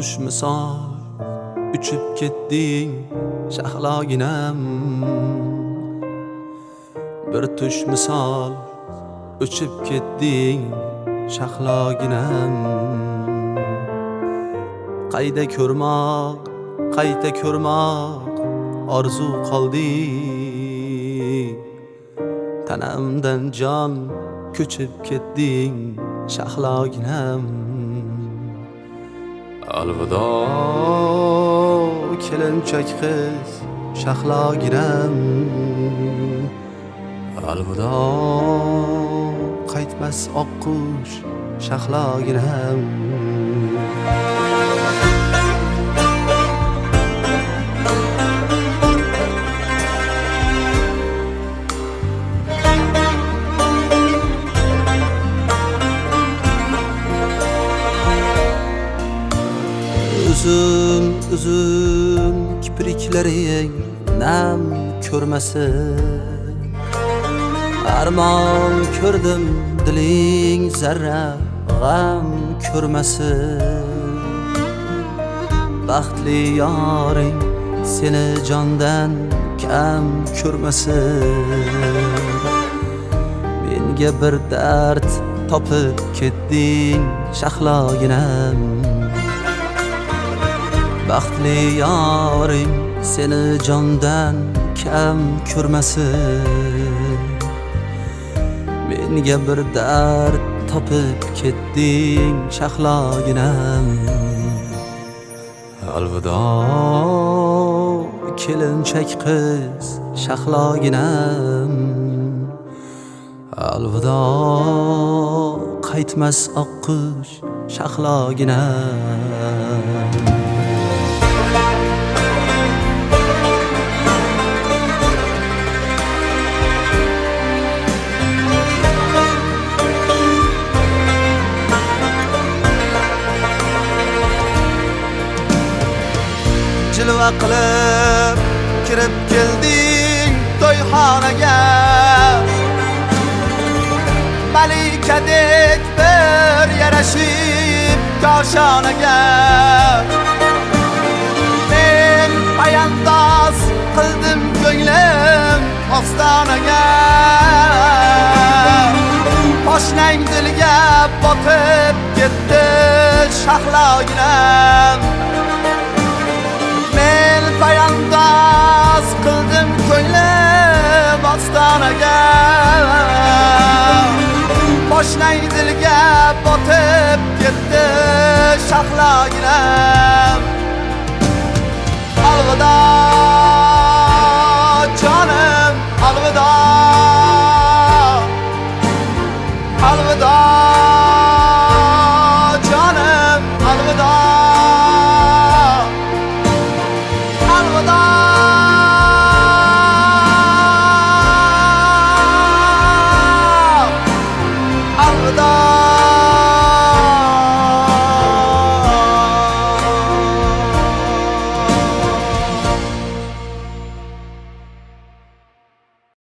qush misol uchib ketding shahloginam, bir tush misol uchib ketding shahloginam. Qayda ko'rmoq orzu qoldi, tanamdan jon ko'chib ketding shahloginam. Alvido kelinchak qiz shahloginam, alvido qaytmas oqqush shahloginam. Uzun kipriklaring nam ko'rmasin, armon ko'rdim diling zarra g'am ko'rmasin. Baxtli yoring seni jondan kam ko'rmasin. Menga bir dard topib ketding shahloginam. Baxtli yoring seni jondan kam ko'rmasin. Menga bir dard topib ketding shahloginam. Alvido kelinchak qiz shahloginam, alvido qaytmas oqqush shahloginam. Jilva qilib kirib kelding to'yxonaga, malikadek bir yarashib koshonaga. Men payandoz qildim ko'nglim ostonaga, poshnang dilga botib ketdi shahloginam. Men payandoz qildim ko'nglim ostonaga, poshnang dilga botib ketdi shahloginam. Alvido